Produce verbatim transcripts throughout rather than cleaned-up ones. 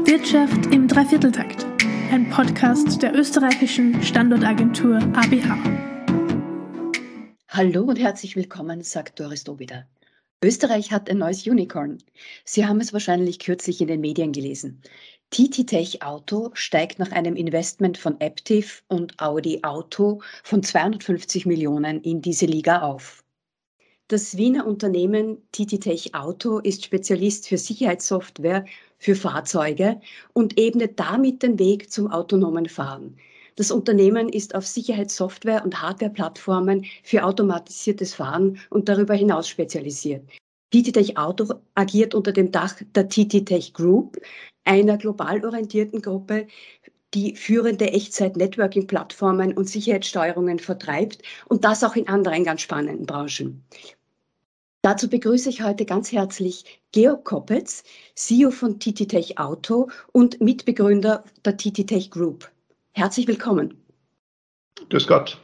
Wirtschaft im Dreivierteltakt, ein Podcast der österreichischen Standortagentur A B H. Hallo und herzlich willkommen, sagt Doris Dobida. Österreich hat ein neues Unicorn. Sie haben es wahrscheinlich kürzlich in den Medien gelesen. T T Tech Auto steigt nach einem Investment von Aptiv und Audi Auto von zweihundertfünfzig Millionen in diese Liga auf. Das Wiener Unternehmen T T Tech Auto ist Spezialist für Sicherheitssoftware für Fahrzeuge und ebnet damit den Weg zum autonomen Fahren. Das Unternehmen ist auf Sicherheitssoftware und Hardware-Plattformen für automatisiertes Fahren und darüber hinaus spezialisiert. T T Tech Auto agiert unter dem Dach der T T Tech Group, einer global orientierten Gruppe, die führende Echtzeit-Networking-Plattformen und Sicherheitssteuerungen vertreibt und das auch in anderen ganz spannenden Branchen. Dazu begrüße ich heute ganz herzlich Georg Koppetz, C E O von T T Tech Auto und Mitbegründer der T T Tech Group. Herzlich willkommen. Grüß Gott.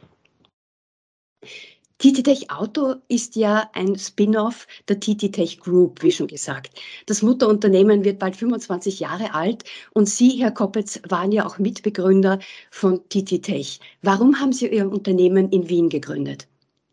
T T Tech Auto ist ja ein Spin-off der T T Tech Group, wie schon gesagt. Das Mutterunternehmen wird bald fünfundzwanzig Jahre alt und Sie, Herr Koppetz, waren ja auch Mitbegründer von T T Tech. Warum haben Sie Ihr Unternehmen in Wien gegründet?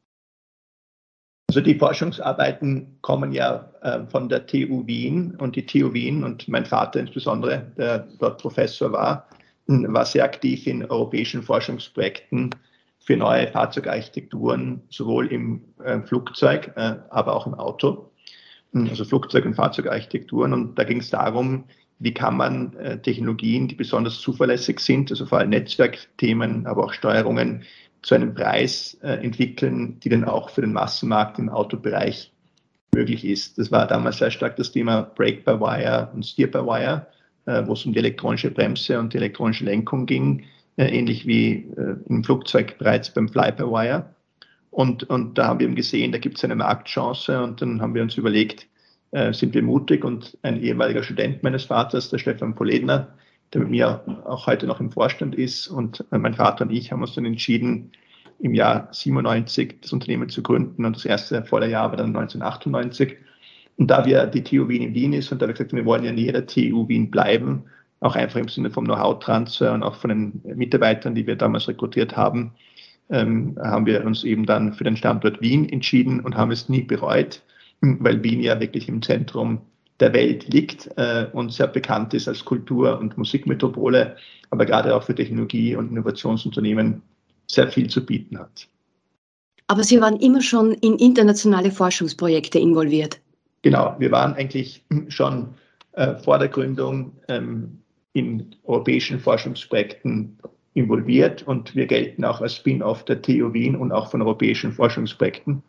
Also die Forschungsarbeiten kommen ja äh, von der T U Wien und die T U Wien und mein Vater insbesondere, der dort Professor war, war sehr aktiv in europäischen Forschungsprojekten für neue Fahrzeugarchitekturen, sowohl im äh, Flugzeug, äh, aber auch im Auto, also Flugzeug- und Fahrzeugarchitekturen. Und da ging es darum, wie kann man äh, Technologien, die besonders zuverlässig sind, also vor allem Netzwerkthemen, aber auch Steuerungen, zu einem Preis äh, entwickeln, die dann auch für den Massenmarkt im Autobereich möglich ist. Das war damals sehr stark das Thema Brake-by-Wire und Steer-by-Wire, äh, wo es um die elektronische Bremse und die elektronische Lenkung ging, äh, ähnlich wie äh, im Flugzeug bereits beim Fly-by-Wire. Und, und da haben wir eben gesehen, da gibt es eine Marktchance und dann haben wir uns überlegt, äh, sind wir mutig, und ein ehemaliger Student meines Vaters, der Stefan Poledner, der mit mir auch heute noch im Vorstand ist, und mein Vater und ich haben uns dann entschieden, im Jahr siebenundneunzig das Unternehmen zu gründen, und das erste Vorjahr war dann neunzehnhundertachtundneunzig. Und da wir die T U Wien in Wien ist und da wir gesagt haben, wir wollen ja in jeder T U Wien bleiben, auch einfach im Sinne vom Know-how-Transfer und auch von den Mitarbeitern, die wir damals rekrutiert haben, ähm, haben wir uns eben dann für den Standort Wien entschieden und haben es nie bereut, weil Wien ja wirklich im Zentrum der Welt liegt äh, und sehr bekannt ist als Kultur- und Musikmetropole, aber gerade auch für Technologie- und Innovationsunternehmen sehr viel zu bieten hat. Aber Sie waren immer schon in internationale Forschungsprojekte involviert. Genau, wir waren eigentlich schon äh, vor der Gründung ähm, in europäischen Forschungsprojekten involviert, und wir gelten auch als Spin-off der T U Wien und auch von europäischen Forschungsprojekten,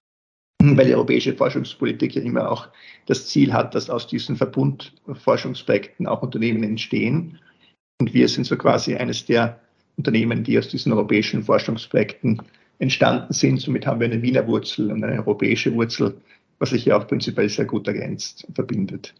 weil die europäische Forschungspolitik ja immer auch das Ziel hat, dass aus diesen Verbundforschungsprojekten auch Unternehmen entstehen. Und wir sind so quasi eines der Unternehmen, die aus diesen europäischen Forschungsprojekten entstanden sind. Somit haben wir eine Wiener Wurzel und eine europäische Wurzel, was sich ja auch prinzipiell sehr gut ergänzt und verbindet.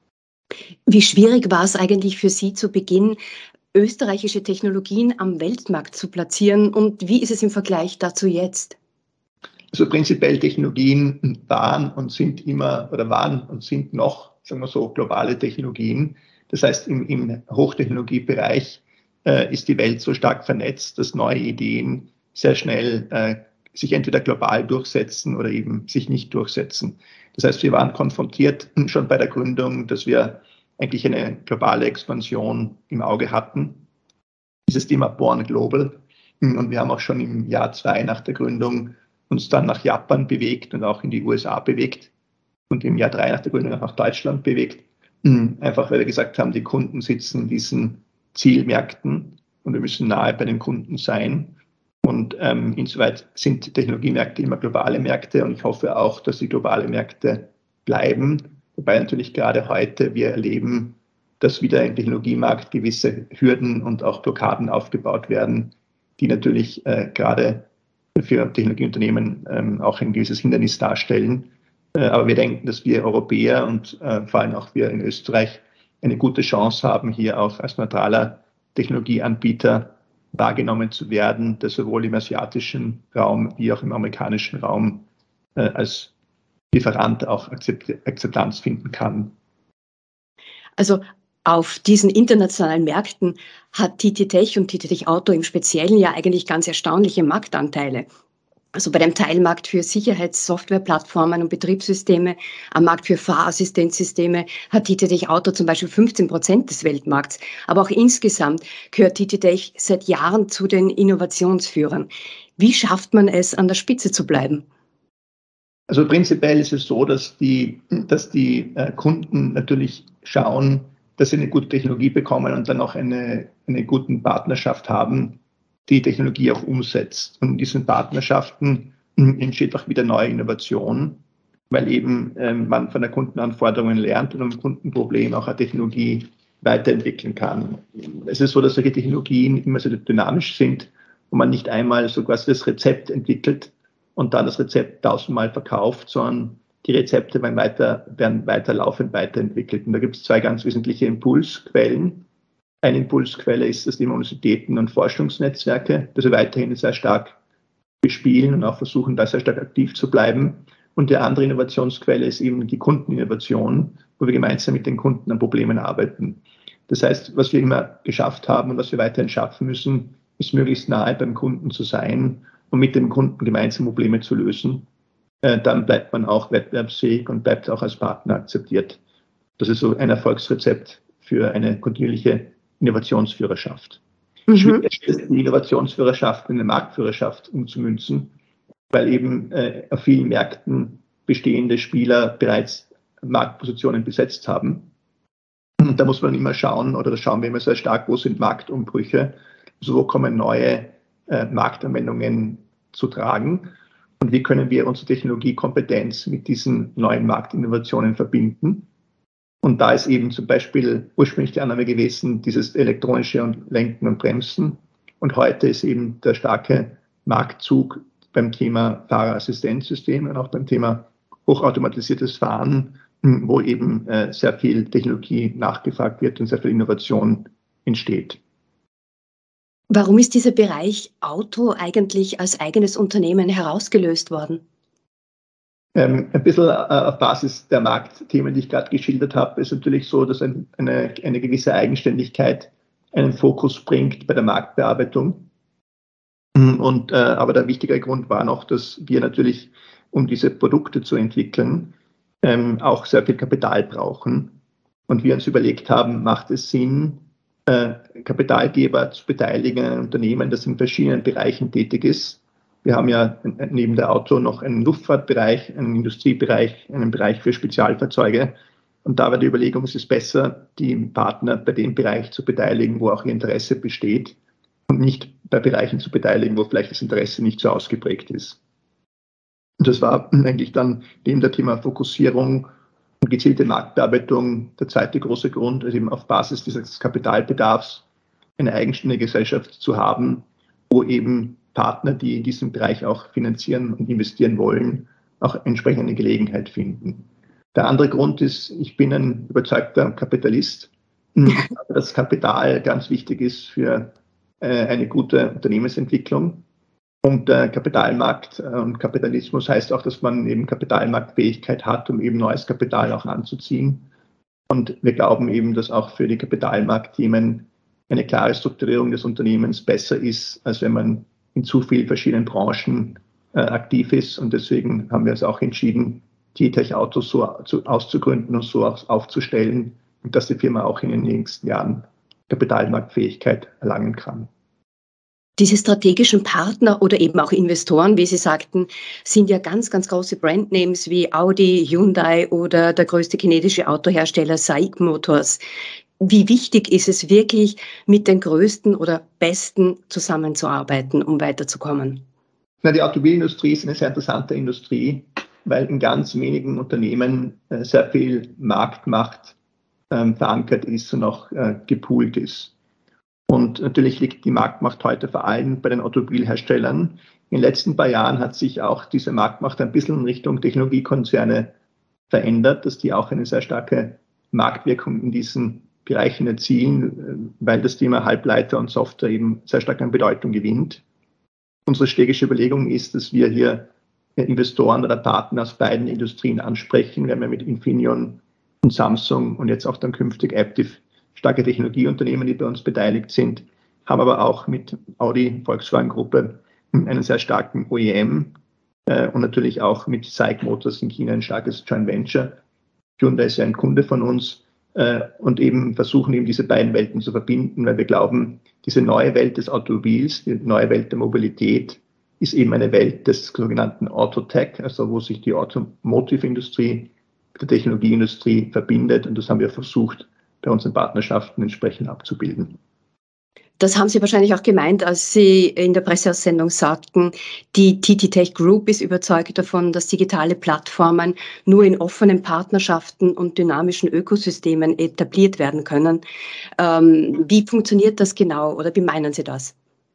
Wie schwierig war es eigentlich für Sie zu Beginn, österreichische Technologien am Weltmarkt zu platzieren, und wie ist es im Vergleich dazu jetzt? Also prinzipiell Technologien waren und sind immer oder waren und sind noch, sagen wir so, globale Technologien. Das heißt, im, im Hochtechnologiebereich äh, ist die Welt so stark vernetzt, dass neue Ideen sehr schnell äh, sich entweder global durchsetzen oder eben sich nicht durchsetzen. Das heißt, wir waren konfrontiert schon bei der Gründung, dass wir eigentlich eine globale Expansion im Auge hatten. Dieses Thema Born Global. Und wir haben auch schon im Jahr zwei nach der Gründung uns dann nach Japan bewegt und auch in die U S A bewegt und im Jahr drei nach der Gründung auch nach Deutschland bewegt. Einfach weil wir gesagt haben, die Kunden sitzen in diesen Zielmärkten und wir müssen nahe bei den Kunden sein. Und ähm, insoweit sind Technologiemärkte immer globale Märkte, und ich hoffe auch, dass sie globale Märkte bleiben. Wobei natürlich gerade heute wir erleben, dass wieder im Technologiemarkt gewisse Hürden und auch Blockaden aufgebaut werden, die natürlich äh, gerade für Technologieunternehmen ähm, auch ein gewisses Hindernis darstellen. Äh, aber wir denken, dass wir Europäer und äh, vor allem auch wir in Österreich eine gute Chance haben, hier auch als neutraler Technologieanbieter wahrgenommen zu werden, der sowohl im asiatischen Raum wie auch im amerikanischen Raum äh, als Lieferant auch Akzept- Akzeptanz finden kann. Also Auf diesen internationalen Märkten hat T T Tech und T T Tech Auto im Speziellen ja eigentlich ganz erstaunliche Marktanteile. Also bei dem Teilmarkt für Sicherheitssoftwareplattformen und Betriebssysteme, am Markt für Fahrassistenzsysteme hat T T Tech Auto zum Beispiel fünfzehn Prozent des Weltmarkts. Aber auch insgesamt gehört T T Tech seit Jahren zu den Innovationsführern. Wie schafft man es, an der Spitze zu bleiben? Also prinzipiell ist es so, dass die, dass die äh, Kunden natürlich schauen, dass sie eine gute Technologie bekommen und dann auch eine, eine gute Partnerschaft haben, die Technologie auch umsetzt. Und in diesen Partnerschaften entsteht auch wieder neue Innovation, weil eben ähm, man von der Kundenanforderungen lernt und am Kundenproblem auch eine Technologie weiterentwickeln kann. Es ist so, dass solche Technologien immer so dynamisch sind und man nicht einmal so quasi das Rezept entwickelt und dann das Rezept tausendmal verkauft, sondern die Rezepte werden weiter, werden weiter laufend weiterentwickelt. Und da gibt es zwei ganz wesentliche Impulsquellen. Eine Impulsquelle ist das Thema Universitäten und Forschungsnetzwerke, das wir weiterhin sehr stark bespielen und auch versuchen, da sehr stark aktiv zu bleiben. Und die andere Innovationsquelle ist eben die Kundeninnovation, wo wir gemeinsam mit den Kunden an Problemen arbeiten. Das heißt, was wir immer geschafft haben und was wir weiterhin schaffen müssen, ist möglichst nahe beim Kunden zu sein und mit dem Kunden gemeinsam Probleme zu lösen. Dann bleibt man auch wettbewerbsfähig und bleibt auch als Partner akzeptiert. Das ist so ein Erfolgsrezept für eine kontinuierliche Innovationsführerschaft. Mhm. Schwierig ist, die Innovationsführerschaft in eine Marktführerschaft umzumünzen, weil eben äh, auf vielen Märkten bestehende Spieler bereits Marktpositionen besetzt haben. Und da muss man immer schauen, oder da schauen wir immer sehr stark, wo sind Marktumbrüche, also wo kommen neue äh, Marktanwendungen zu tragen. Und wie können wir unsere Technologiekompetenz mit diesen neuen Marktinnovationen verbinden? Und da ist eben zum Beispiel ursprünglich die Annahme gewesen, dieses elektronische und Lenken und Bremsen. Und heute ist eben der starke Marktzug beim Thema Fahrerassistenzsysteme und auch beim Thema hochautomatisiertes Fahren, wo eben äh, sehr viel Technologie nachgefragt wird und sehr viel Innovation entsteht. Warum ist dieser Bereich Auto eigentlich als eigenes Unternehmen herausgelöst worden? Ähm, ein bisschen äh, auf Basis der Marktthemen, die ich gerade geschildert habe, ist natürlich so, dass ein, eine, eine gewisse Eigenständigkeit einen Fokus bringt bei der Marktbearbeitung. Und, äh, aber der wichtige Grund war noch, dass wir natürlich, um diese Produkte zu entwickeln, ähm, auch sehr viel Kapital brauchen. Und wir uns überlegt haben, macht es Sinn, Kapitalgeber zu beteiligen an einem Unternehmen, das in verschiedenen Bereichen tätig ist. Wir haben ja neben der Auto noch einen Luftfahrtbereich, einen Industriebereich, einen Bereich für Spezialfahrzeuge. Und da war die Überlegung, es ist besser, die Partner bei dem Bereich zu beteiligen, wo auch ihr Interesse besteht und nicht bei Bereichen zu beteiligen, wo vielleicht das Interesse nicht so ausgeprägt ist. Und das war eigentlich dann neben der Thema Fokussierung und gezielte Marktbearbeitung der zweite große Grund, also eben auf Basis dieses Kapitalbedarfs eine eigenständige Gesellschaft zu haben, wo eben Partner, die in diesem Bereich auch finanzieren und investieren wollen, auch entsprechend eine Gelegenheit finden. Der andere Grund ist, ich bin ein überzeugter Kapitalist. Ich glaube, dass Kapital ganz wichtig ist für eine gute Unternehmensentwicklung. Und der Kapitalmarkt und Kapitalismus heißt auch, dass man eben Kapitalmarktfähigkeit hat, um eben neues Kapital auch anzuziehen. Und wir glauben eben, dass auch für die Kapitalmarktthemen eine klare Strukturierung des Unternehmens besser ist, als wenn man in zu vielen verschiedenen Branchen äh, aktiv ist. Und deswegen haben wir uns auch entschieden, T T Tech Auto so zu, auszugründen und so auch aufzustellen, dass die Firma auch in den nächsten Jahren Kapitalmarktfähigkeit erlangen kann. Diese strategischen Partner oder eben auch Investoren, wie Sie sagten, sind ja ganz, ganz große Brandnames wie Audi, Hyundai oder der größte chinesische Autohersteller SAIC Motors. Wie wichtig ist es wirklich, mit den Größten oder Besten zusammenzuarbeiten, um weiterzukommen? Na, die Automobilindustrie ist eine sehr interessante Industrie, weil in ganz wenigen Unternehmen äh, sehr viel Marktmacht äh, verankert ist und auch äh, gepoolt ist. Und natürlich liegt die Marktmacht heute vor allem bei den Automobilherstellern. In den letzten paar Jahren hat sich auch diese Marktmacht ein bisschen in Richtung Technologiekonzerne verändert, dass die auch eine sehr starke Marktwirkung in diesen Bereichen erzielen, weil das Thema Halbleiter und Software eben sehr stark an Bedeutung gewinnt. Unsere strategische Überlegung ist, dass wir hier Investoren oder Partner aus beiden Industrien ansprechen. Wir haben ja mit Infineon und Samsung und jetzt auch dann künftig Aptiv starke Technologieunternehmen, die bei uns beteiligt sind, haben aber auch mit Audi, Volkswagen-Gruppe einen sehr starken O E M äh, und natürlich auch mit SAIC Motors in China ein starkes Joint Venture. Hyundai ist ja ein Kunde von uns äh, und eben versuchen eben diese beiden Welten zu verbinden, weil wir glauben, diese neue Welt des Automobils, die neue Welt der Mobilität ist eben eine Welt des sogenannten Autotech, also wo sich die Automotive-Industrie mit der Technologieindustrie verbindet, und das haben wir versucht, bei unseren Partnerschaften entsprechend abzubilden. Das haben Sie wahrscheinlich auch gemeint, als Sie in der Presseaussendung sagten, die T T Tech Group ist überzeugt davon, dass digitale Plattformen nur in offenen Partnerschaften und dynamischen Ökosystemen etabliert werden können. Ähm, wie funktioniert das genau oder wie meinen Sie das?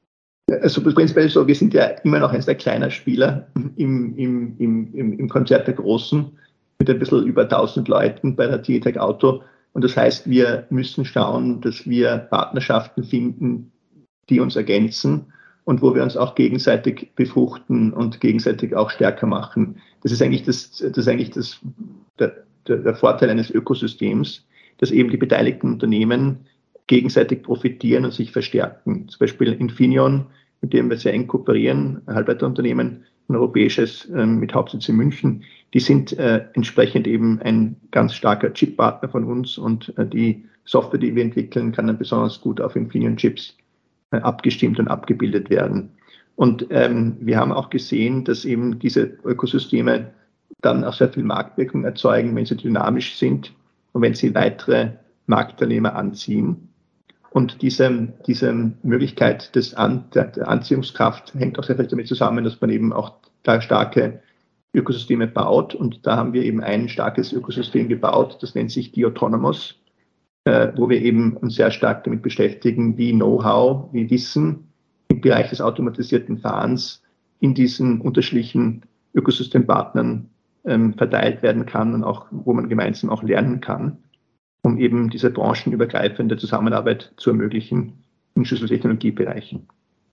Also prinzipiell so, wir sind ja immer noch ein sehr kleiner Spieler im, im, im, im Konzert der Großen mit ein bisschen über tausend Leuten bei der T T Tech Auto. Und das heißt, wir müssen schauen, dass wir Partnerschaften finden, die uns ergänzen und wo wir uns auch gegenseitig befruchten und gegenseitig auch stärker machen. Das ist eigentlich, das, das ist eigentlich das, der, der Vorteil eines Ökosystems, dass eben die beteiligten Unternehmen gegenseitig profitieren und sich verstärken. Zum Beispiel Infineon, mit dem wir sehr eng kooperieren, ein Halbleiterunternehmen, ein europäisches äh, mit Hauptsitz in München. Die sind äh, entsprechend eben ein ganz starker Chip-Partner von uns, und äh, die Software, die wir entwickeln, kann dann besonders gut auf Infineon-Chips äh, abgestimmt und abgebildet werden. Und ähm, wir haben auch gesehen, dass eben diese Ökosysteme dann auch sehr viel Marktwirkung erzeugen, wenn sie dynamisch sind und wenn sie weitere Marktteilnehmer anziehen. Und diese, diese Möglichkeit des An, der, der Anziehungskraft hängt auch sehr viel damit zusammen, dass man eben auch da starke Ökosysteme baut. Und da haben wir eben ein starkes Ökosystem gebaut, das nennt sich die Autonomos, äh, wo wir eben uns sehr stark damit beschäftigen, wie Know-how, wie Wissen im Bereich des automatisierten Fahrens in diesen unterschiedlichen Ökosystempartnern ähm, verteilt werden kann und auch, wo man gemeinsam auch lernen kann, um eben diese branchenübergreifende Zusammenarbeit zu ermöglichen in Schlüsseltechnologiebereichen.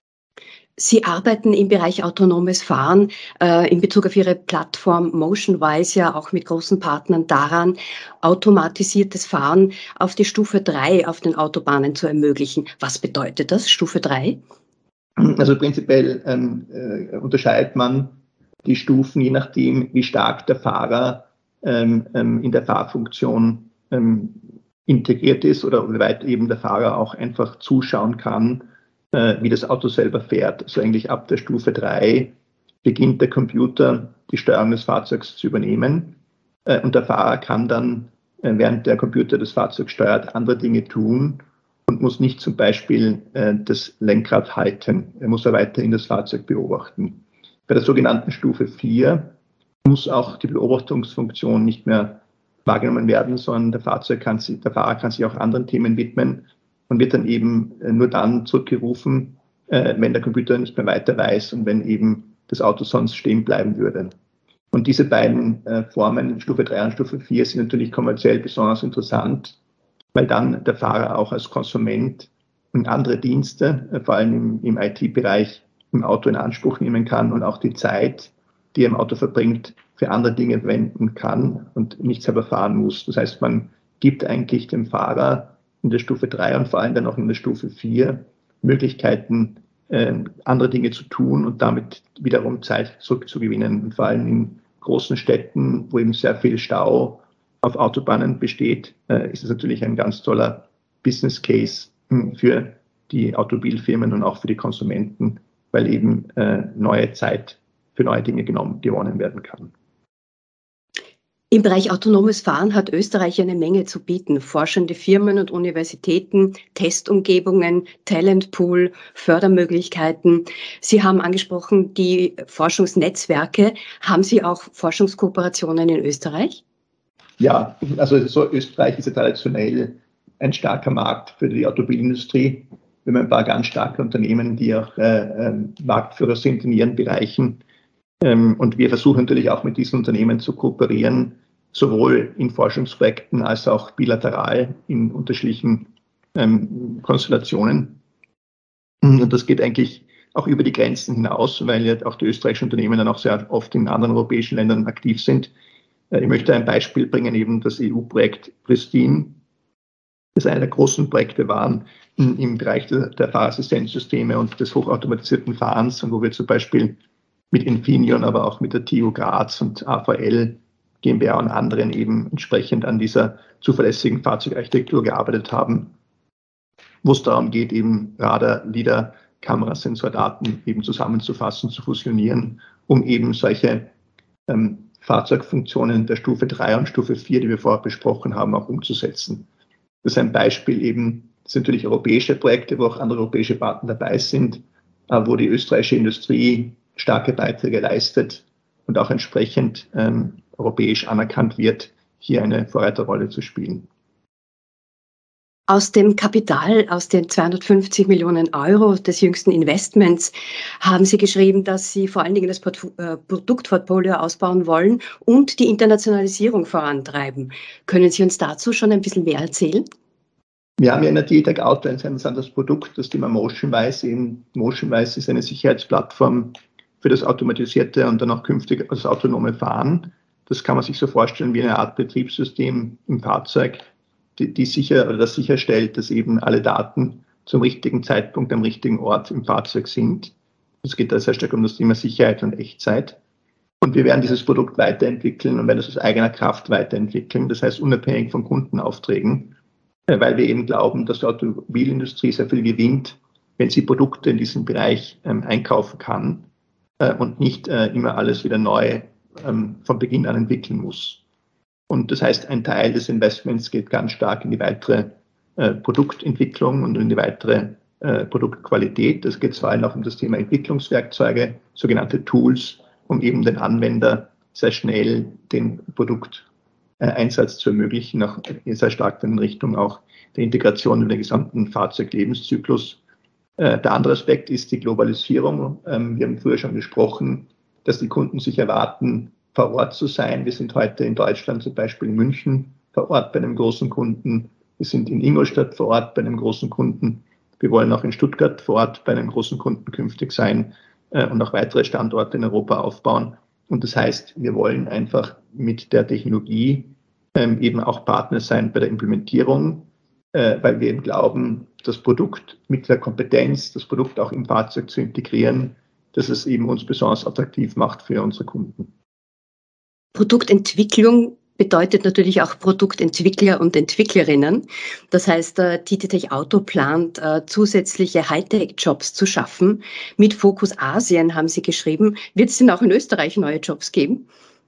Sie arbeiten im Bereich autonomes Fahren äh, in Bezug auf Ihre Plattform Motionwise ja auch mit großen Partnern daran, automatisiertes Fahren auf die Stufe drei auf den Autobahnen zu ermöglichen. Was bedeutet das, Stufe drei? Also prinzipiell ähm, äh, unterscheidet man die Stufen, je nachdem, wie stark der Fahrer ähm, ähm, in der Fahrfunktion ähm, integriert ist oder wie weit eben der Fahrer auch einfach zuschauen kann, äh, wie das Auto selber fährt. Also eigentlich ab der Stufe drei beginnt der Computer die Steuerung des Fahrzeugs zu übernehmen, äh, und der Fahrer kann dann, äh, während der Computer das Fahrzeug steuert, andere Dinge tun und muss nicht zum Beispiel äh, das Lenkrad halten. Er muss ja weiterhin das Fahrzeug beobachten. Bei der sogenannten Stufe vier muss auch die Beobachtungsfunktion nicht mehr wahrgenommen werden, sondern der, Fahrzeug kann sich, der Fahrer kann sich auch anderen Themen widmen und wird dann eben nur dann zurückgerufen, äh, wenn der Computer nicht mehr weiter weiß und wenn eben das Auto sonst stehen bleiben würde. Und diese beiden äh, Formen, Stufe drei und Stufe vier, sind natürlich kommerziell besonders interessant, weil dann der Fahrer auch als Konsument und andere Dienste, äh, vor allem im, im I T-Bereich, im Auto in Anspruch nehmen kann und auch die Zeit, die er im Auto verbringt, für andere Dinge wenden kann und nicht selber fahren muss. Das heißt, man gibt eigentlich dem Fahrer in der Stufe drei und vor allem dann auch in der Stufe vier Möglichkeiten, äh, andere Dinge zu tun und damit wiederum Zeit zurückzugewinnen. Und vor allem in großen Städten, wo eben sehr viel Stau auf Autobahnen besteht, äh, ist es natürlich ein ganz toller Business Case mh, für die Automobilfirmen und auch für die Konsumenten, weil eben äh, neue Zeit für neue Dinge genommen, gewonnen werden kann. Im Bereich autonomes Fahren hat Österreich eine Menge zu bieten. Forschende Firmen und Universitäten, Testumgebungen, Talentpool, Fördermöglichkeiten. Sie haben angesprochen, die Forschungsnetzwerke. Haben Sie auch Forschungskooperationen in Österreich? Ja, also so Österreich ist ja traditionell ein starker Markt für die Automobilindustrie. Wir haben ein paar ganz starke Unternehmen, die auch äh, äh, Marktführer sind in ihren Bereichen. Ähm, und wir versuchen natürlich auch mit diesen Unternehmen zu kooperieren, sowohl in Forschungsprojekten als auch bilateral in unterschiedlichen ähm, Konstellationen. Und das geht eigentlich auch über die Grenzen hinaus, weil ja auch die österreichischen Unternehmen dann auch sehr oft in anderen europäischen Ländern aktiv sind. Äh, ich möchte ein Beispiel bringen, eben das E U-Projekt Pristine, das eine der großen Projekte waren im Bereich der, der Fahrassistenzsysteme und des hochautomatisierten Fahrens, und wo wir zum Beispiel mit Infineon, aber auch mit der T U Graz und A V L GmbH und anderen eben entsprechend an dieser zuverlässigen Fahrzeugarchitektur gearbeitet haben, wo es darum geht, eben Radar, LiDAR, Kamerasensordaten eben zusammenzufassen, zu fusionieren, um eben solche ähm, Fahrzeugfunktionen der Stufe drei und Stufe vier, die wir vorher besprochen haben, auch umzusetzen. Das ist ein Beispiel eben, das sind natürlich europäische Projekte, wo auch andere europäische Partner dabei sind, wo die österreichische Industrie starke Beiträge leistet und auch entsprechend ähm, europäisch anerkannt wird, hier eine Vorreiterrolle zu spielen. Aus dem Kapital, aus den zweihundertfünfzig Millionen Euro des jüngsten Investments, haben Sie geschrieben, dass Sie vor allen Dingen das Port- äh, Produktportfolio ausbauen wollen und die Internationalisierung vorantreiben. Können Sie uns dazu schon ein bisschen mehr erzählen? Wir haben ja in der T-Tech Auto ein sehr interessantes Produkt, das Thema MotionWise. Eben MotionWise ist eine Sicherheitsplattform für das automatisierte und dann auch künftig das autonome Fahren. Das kann man sich so vorstellen wie eine Art Betriebssystem im Fahrzeug, die, die sicher oder das sicherstellt, dass eben alle Daten zum richtigen Zeitpunkt am richtigen Ort im Fahrzeug sind. Es geht da sehr stark um das Thema Sicherheit und Echtzeit. Und wir werden dieses Produkt weiterentwickeln und werden es aus eigener Kraft weiterentwickeln, das heißt unabhängig von Kundenaufträgen, weil wir eben glauben, dass die Automobilindustrie sehr viel gewinnt, wenn sie Produkte in diesem Bereich ähm, einkaufen kann äh, und nicht äh, immer alles wieder neu ähm, von Beginn an entwickeln muss. Und das heißt, ein Teil des Investments geht ganz stark in die weitere äh, Produktentwicklung und in die weitere äh, Produktqualität. Das geht vor allem auch um das Thema Entwicklungswerkzeuge, sogenannte Tools, um eben den Anwender sehr schnell den Produkteinsatz zu ermöglichen, auch sehr stark in Richtung auch der Integration in den gesamten Fahrzeuglebenszyklus. Äh, der andere Aspekt ist die Globalisierung. Ähm, wir haben früher schon gesprochen, dass die Kunden sich erwarten, vor Ort zu sein. Wir sind heute in Deutschland zum Beispiel in München vor Ort bei einem großen Kunden. Wir sind in Ingolstadt vor Ort bei einem großen Kunden. Wir wollen auch in Stuttgart vor Ort bei einem großen Kunden künftig sein äh, und auch weitere Standorte in Europa aufbauen. Und das heißt, wir wollen einfach mit der Technologie ähm, eben auch Partner sein bei der Implementierung, äh, weil wir eben glauben, das Produkt mit der Kompetenz, das Produkt auch im Fahrzeug zu integrieren, dass es eben uns besonders attraktiv macht für unsere Kunden. Produktentwicklung bedeutet natürlich auch Produktentwickler und Entwicklerinnen. Das heißt, T T Tech Auto plant, zusätzliche Hightech-Jobs zu schaffen. Mit Fokus Asien, haben Sie geschrieben. Wird es denn auch in Österreich neue Jobs geben?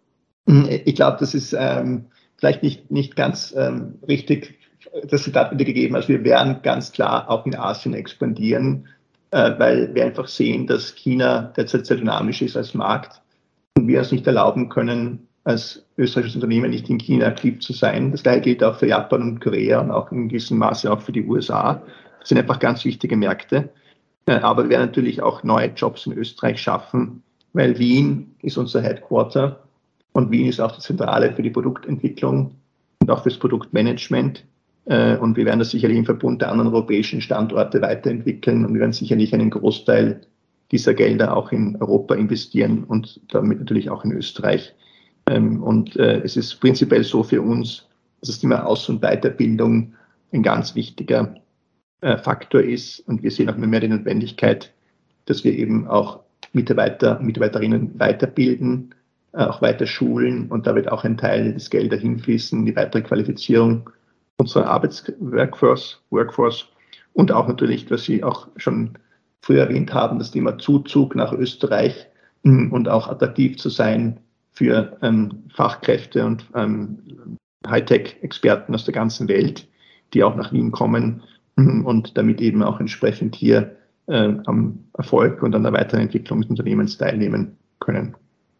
Ich glaube, das ist ähm, vielleicht nicht, nicht ganz ähm, richtig, das Zitat wieder gegeben. Also wir werden ganz klar auch in Asien expandieren, äh, weil wir einfach sehen, dass China derzeit sehr dynamisch ist als Markt und wir es nicht erlauben können, als österreichisches Unternehmen nicht in China aktiv zu sein. Das gleiche gilt auch für Japan und Korea und auch in gewissem Maße auch für die U S A. Das sind einfach ganz wichtige Märkte. Aber wir werden natürlich auch neue Jobs in Österreich schaffen, weil Wien ist unser Headquarter und Wien ist auch die Zentrale für die Produktentwicklung und auch fürs Produktmanagement. Und wir werden das sicherlich im Verbund der anderen europäischen Standorte weiterentwickeln und wir werden sicherlich einen Großteil dieser Gelder auch in Europa investieren und damit natürlich auch in Österreich. Und es ist prinzipiell so für uns, dass das Thema Aus- und Weiterbildung ein ganz wichtiger Faktor ist. Und wir sehen auch immer mehr die Notwendigkeit, dass wir eben auch Mitarbeiter und Mitarbeiterinnen weiterbilden, auch weiter schulen. Und da wird auch ein Teil des Geldes hinfließen, die weitere Qualifizierung unserer Arbeitsworkforce, Workforce. Und auch natürlich, was Sie auch schon früher erwähnt haben, das Thema Zuzug nach Österreich und auch attraktiv zu sein für ähm, Fachkräfte und ähm, Hightech-Experten aus der ganzen Welt, die auch nach Wien kommen und damit eben auch entsprechend hier äh, am Erfolg und an der weiteren Entwicklung des Unternehmens teilnehmen können.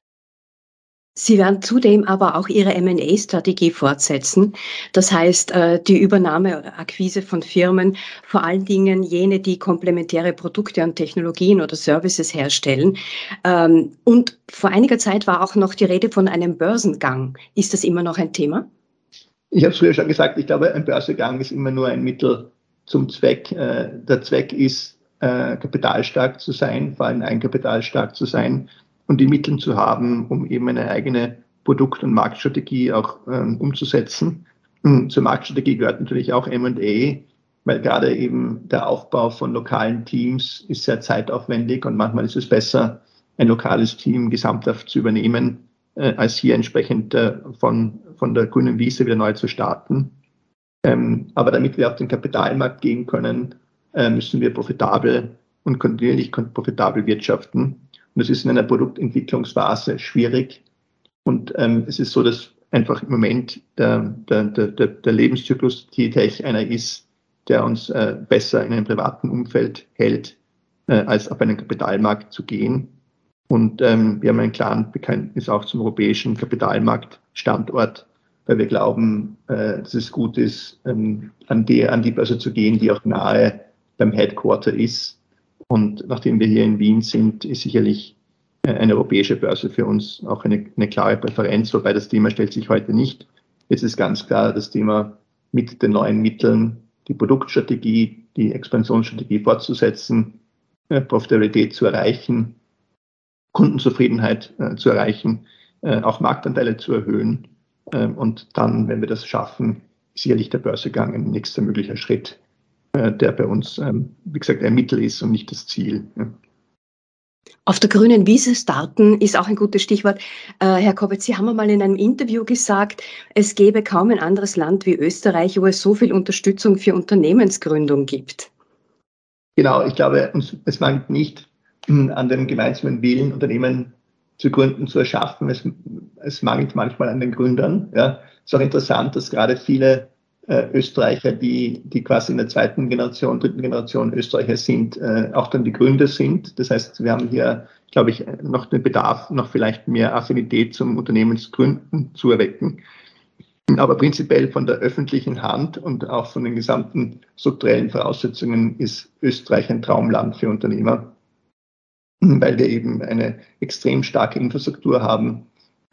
Sie werden zudem aber auch Ihre M und A-Strategie fortsetzen. Das heißt, die Übernahme, Akquise von Firmen, vor allen Dingen jene, die komplementäre Produkte und Technologien oder Services herstellen. Und vor einiger Zeit war auch noch die Rede von einem Börsengang. Ist das immer noch ein Thema? Ich habe es früher schon gesagt, ich glaube, ein Börsengang ist immer nur ein Mittel zum Zweck. Der Zweck ist, kapitalstark zu sein, vor allem eigenkapitalstark zu sein und die Mittel zu haben, um eben eine eigene Produkt- und Marktstrategie auch ähm, umzusetzen. Zur Marktstrategie gehört natürlich auch M und A, weil gerade eben der Aufbau von lokalen Teams ist sehr zeitaufwendig und manchmal ist es besser, ein lokales Team gesamthaft zu übernehmen, äh, als hier entsprechend äh, von, von der grünen Wiese wieder neu zu starten. Ähm, aber damit wir auf den Kapitalmarkt gehen können, äh, müssen wir profitabel und kontinuierlich profitabel wirtschaften. Und das ist in einer Produktentwicklungsphase schwierig. Und ähm, es ist so, dass einfach im Moment der, der, der, der Lebenszyklus T T Tech einer ist, der uns äh, besser in einem privaten Umfeld hält, äh, als auf einen Kapitalmarkt zu gehen. Und ähm, wir haben einen klaren Bekenntnis auch zum europäischen Kapitalmarktstandort, weil wir glauben, äh, dass es gut ist, ähm, an, die, an die Börse zu gehen, die auch nahe beim Headquarter ist. Und nachdem wir hier in Wien sind, ist sicherlich äh, eine europäische Börse für uns auch eine, eine klare Präferenz, wobei das Thema stellt sich heute nicht. Jetzt ist ganz klar das Thema mit den neuen Mitteln, die Produktstrategie, die Expansionsstrategie fortzusetzen, äh, Profitabilität zu erreichen, Kundenzufriedenheit äh, zu erreichen, äh, auch Marktanteile zu erhöhen. Äh, und dann, wenn wir das schaffen, sicherlich der Börsegang ein nächster möglicher Schritt, äh, der bei uns, ähm, wie gesagt, ein Mittel ist und nicht das Ziel. Ja. Auf der grünen Wiese starten ist auch ein gutes Stichwort. Äh, Herr Koppitz, Sie haben einmal in einem Interview gesagt, es gäbe kaum ein anderes Land wie Österreich, wo es so viel Unterstützung für Unternehmensgründung gibt. Genau, ich glaube, es mangelt nicht an dem gemeinsamen Willen, Unternehmen zu gründen, zu erschaffen. Es, es mangelt manchmal an den Gründern. Ja. Es ist auch interessant, dass gerade viele äh, Österreicher, die, die quasi in der zweiten Generation, dritten Generation Österreicher sind, äh, auch dann die Gründer sind. Das heißt, wir haben hier, glaube ich, noch den Bedarf, noch vielleicht mehr Affinität zum Unternehmensgründen zu erwecken. Aber prinzipiell von der öffentlichen Hand und auch von den gesamten strukturellen Voraussetzungen ist Österreich ein Traumland für Unternehmer, weil wir eben eine extrem starke Infrastruktur haben.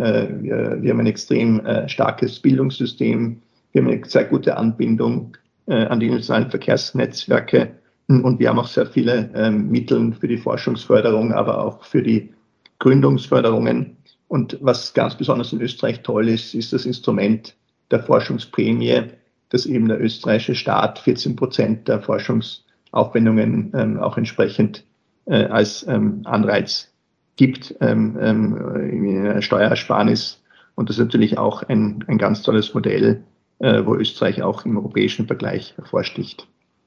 Wir, wir haben ein extrem starkes Bildungssystem. Wir haben eine sehr gute Anbindung an die internationalen Verkehrsnetzwerke und wir haben auch sehr viele Mittel für die Forschungsförderung, aber auch für die Gründungsförderungen. Und was ganz besonders in Österreich toll ist, ist das Instrument der Forschungsprämie, dass eben der österreichische Staat vierzehn Prozent der Forschungsaufwendungen ähm, auch entsprechend äh, als ähm, Anreiz gibt ähm, ähm, in einer Steuerersparnis. Und das ist natürlich auch ein, ein ganz tolles Modell, äh, wo Österreich auch im europäischen Vergleich hervorsticht.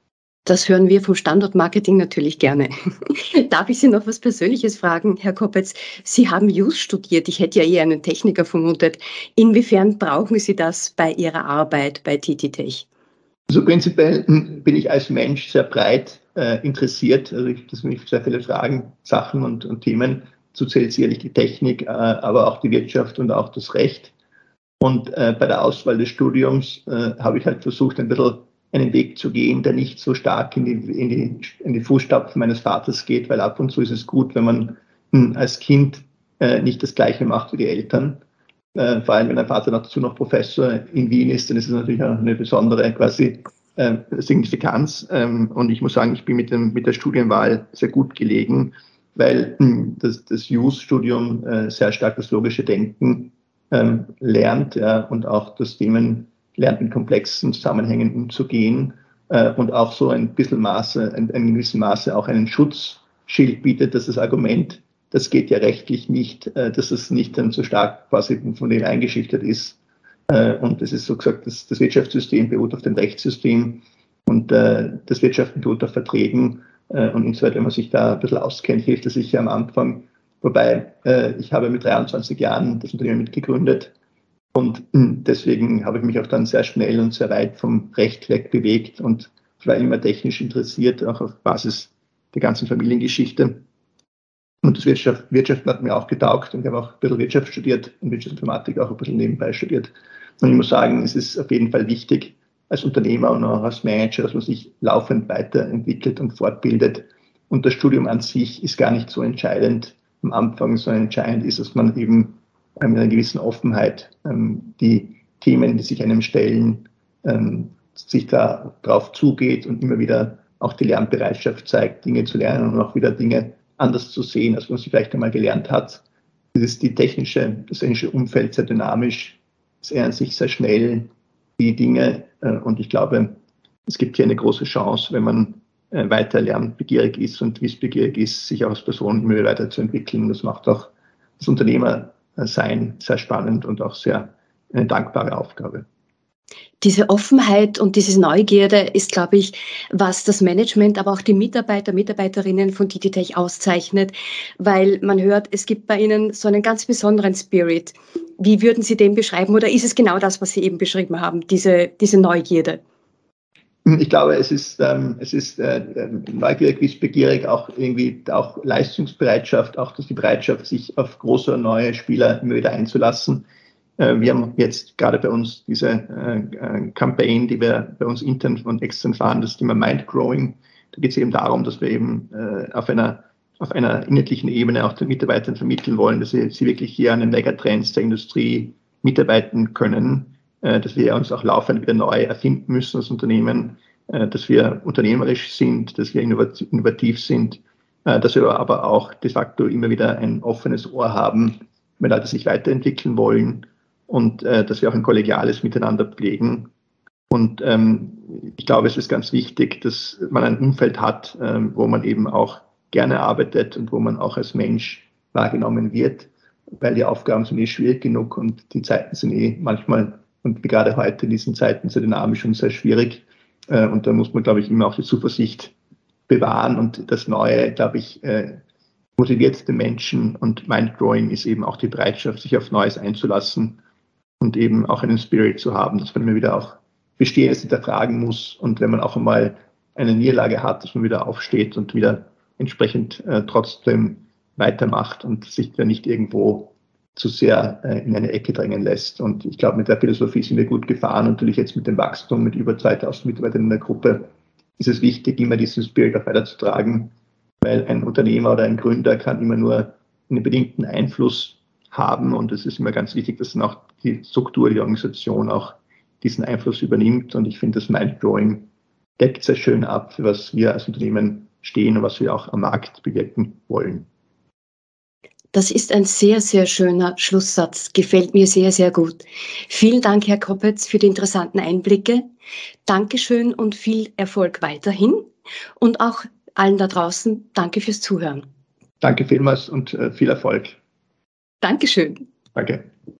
Das hören wir vom Standortmarketing natürlich gerne. Darf ich Sie noch was Persönliches fragen, Herr Koppitz? Sie haben Jus studiert. Ich hätte ja eher einen Techniker vermutet. Inwiefern brauchen Sie das bei Ihrer Arbeit bei T T Tech? Also prinzipiell bin ich als Mensch sehr breit äh, interessiert. Also ich, das sind sehr viele Fragen, Sachen und, und Themen. Dazu zählt sicherlich die Technik, äh, aber auch die Wirtschaft und auch das Recht. Und äh, bei der Auswahl des Studiums äh, habe ich halt versucht, ein bisschen einen Weg zu gehen, der nicht so stark in die, in die, in die Fußstapfen meines Vaters geht, weil ab und zu ist es gut, wenn man mh, als Kind äh, nicht das Gleiche macht wie die Eltern. Äh, vor allem, wenn ein Vater dazu noch Professor in Wien ist, dann ist es natürlich auch eine besondere quasi äh, Signifikanz. Ähm, und ich muss sagen, ich bin mit, dem, mit der Studienwahl sehr gut gelegen, weil mh, das, das Jus-Studium äh, sehr stark das logische Denken ähm, lernt, ja, und auch das Themen lernt, mit komplexen Zusammenhängen umzugehen äh, und auch so ein bisschen Maße, in einem gewissen Maße auch einen Schutzschild bietet, dass das Argument, das geht ja rechtlich nicht, äh, dass es nicht dann so stark quasi von dem eingeschüchtert ist. Äh, und es ist so gesagt, das, das Wirtschaftssystem beruht auf dem Rechtssystem und äh, das Wirtschaften beruht auf Verträgen. Äh, und insoweit, wenn man sich da ein bisschen auskennt, hilft das sicher am Anfang. Wobei, äh, ich habe mit dreiundzwanzig Jahren das Unternehmen mitgegründet. Und deswegen habe ich mich auch dann sehr schnell und sehr weit vom Recht weg bewegt und ich war immer technisch interessiert, auch auf Basis der ganzen Familiengeschichte. Und das Wirtschaft, Wirtschaften hat mir auch getaugt und ich habe auch ein bisschen Wirtschaft studiert und Wirtschaftsinformatik auch ein bisschen nebenbei studiert. Und ich muss sagen, es ist auf jeden Fall wichtig als Unternehmer und auch als Manager, dass man sich laufend weiterentwickelt und fortbildet. Und das Studium an sich ist gar nicht so entscheidend am Anfang, sondern entscheidend ist, dass man eben mit einer gewissen Offenheit ähm, die Themen, die sich einem stellen, ähm, sich da drauf zugeht und immer wieder auch die Lernbereitschaft zeigt, Dinge zu lernen und auch wieder Dinge anders zu sehen, als man sie vielleicht einmal gelernt hat. Das ist die technische, das technische Umfeld sehr dynamisch, es ändert sich sehr schnell die Dinge. Äh, und ich glaube, es gibt hier eine große Chance, wenn man äh, weiter lernbegierig ist und wissbegierig ist, sich auch als Person immer weiterzuentwickeln. Das macht auch das Unternehmersein sehr spannend und auch sehr eine dankbare Aufgabe. Diese Offenheit und diese Neugierde ist, glaube ich, was das Management, aber auch die Mitarbeiter, Mitarbeiterinnen von T T Tech auszeichnet, weil man hört, es gibt bei Ihnen so einen ganz besonderen Spirit. Wie würden Sie den beschreiben oder ist es genau das, was Sie eben beschrieben haben, diese, diese Neugierde? Ich glaube, es ist, ähm, es ist äh, neugierig, wissbegierig, auch irgendwie auch Leistungsbereitschaft, auch die Bereitschaft, sich auf große neue Spieler immer wieder einzulassen. Äh, wir haben jetzt gerade bei uns diese äh, Campaign, die wir bei uns intern und extern fahren, das Thema Mind Growing. Da geht es eben darum, dass wir eben äh, auf einer auf einer inhaltlichen Ebene auch den Mitarbeitern vermitteln wollen, dass sie, sie wirklich hier an den Megatrends der Industrie mitarbeiten können, dass wir uns auch laufend wieder neu erfinden müssen als Unternehmen, dass wir unternehmerisch sind, dass wir innovativ sind, dass wir aber auch de facto immer wieder ein offenes Ohr haben, wenn Leute sich weiterentwickeln wollen und dass wir auch ein kollegiales Miteinander pflegen. Und ähm, ich glaube, es ist ganz wichtig, dass man ein Umfeld hat, ähm, wo man eben auch gerne arbeitet und wo man auch als Mensch wahrgenommen wird, weil die Aufgaben sind eh schwierig genug und die Zeiten sind eh manchmal und gerade heute in diesen Zeiten sehr dynamisch und sehr schwierig. Und da muss man, glaube ich, immer auch die Zuversicht bewahren. Und das Neue, glaube ich, motiviert den Menschen. Und Mindgrowing ist eben auch die Bereitschaft, sich auf Neues einzulassen und eben auch einen Spirit zu haben, dass man immer wieder auch Bestehendes hinterfragen muss. Und wenn man auch einmal eine Niederlage hat, dass man wieder aufsteht und wieder entsprechend äh, trotzdem weitermacht und sich da nicht irgendwo zu sehr äh, in eine Ecke drängen lässt. Und ich glaube, mit der Philosophie sind wir gut gefahren. Und natürlich jetzt mit dem Wachstum, mit über zweitausend Mitarbeitern in der Gruppe, ist es wichtig, immer diesen Spirit auch weiterzutragen, weil ein Unternehmer oder ein Gründer kann immer nur einen bedingten Einfluss haben. Und es ist immer ganz wichtig, dass dann auch die Struktur, die Organisation auch diesen Einfluss übernimmt. Und ich finde, das Mindgrowing deckt sehr schön ab, für was wir als Unternehmen stehen und was wir auch am Markt bewirken wollen. Das ist ein sehr, sehr schöner Schlusssatz. Gefällt mir sehr, sehr gut. Vielen Dank, Herr Koppetz, für die interessanten Einblicke. Dankeschön und viel Erfolg weiterhin. Und auch allen da draußen, danke fürs Zuhören. Danke vielmals und viel Erfolg. Dankeschön. Danke.